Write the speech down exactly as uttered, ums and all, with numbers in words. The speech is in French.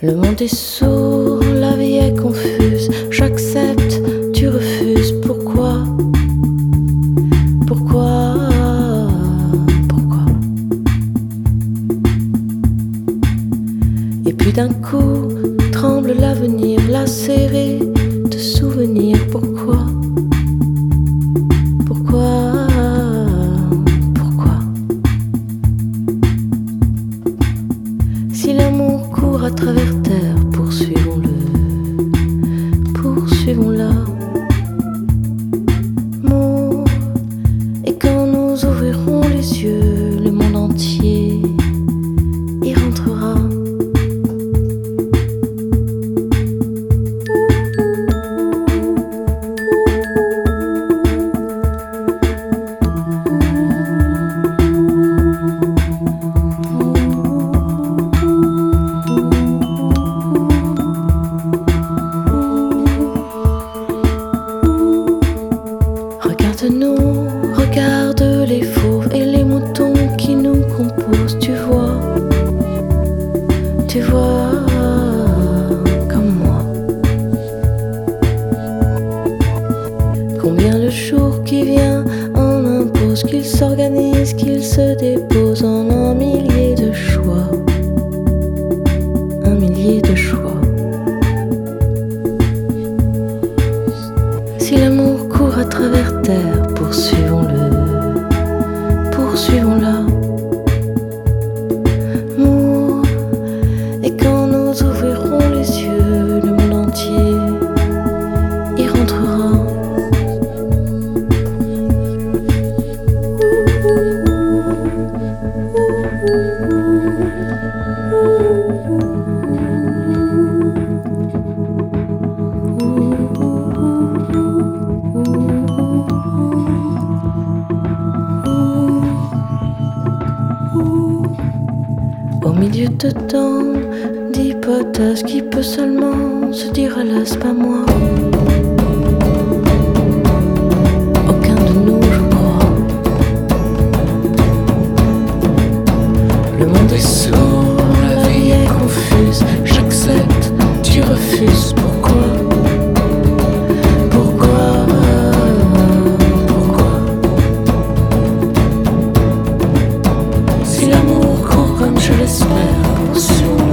Le monde est sourd, la vie est confuse. J'accepte, tu refuses. Pourquoi? Pourquoi? Pourquoi? Et puis d'un coup, tremble l'avenir, lacéré de souvenirs. Pourquoi? Pourquoi? Pourquoi? Si l'amour court à travers terre, poursuivons-le, poursuivons-la. Mot, et quand nous ouvrirons les yeux, le monde entier y rentrera. Regarde-nous, regarde les fauves et les moutons qui nous composent. Tu vois, tu vois comme moi. Combien le jour qui vient en impose, qu'il s'organise, qu'il se dépose en un millier de choix, un millier de choix. Si l'amour court à travers terre, poursuivons-le, poursuivons-la. Mot, et quand nous ouvrirons les yeux, le monde entier y rentrera. Au milieu de tant d'hypothèses, qui peut seulement se dire hélas pas moi. Aucun de nous, je crois. Le monde est sourd, la vie est confuse. J'accepte, tu refuses. Pourquoi? Pourquoi? Pourquoi? Si l'amour court comme je l'espère, poursuivons.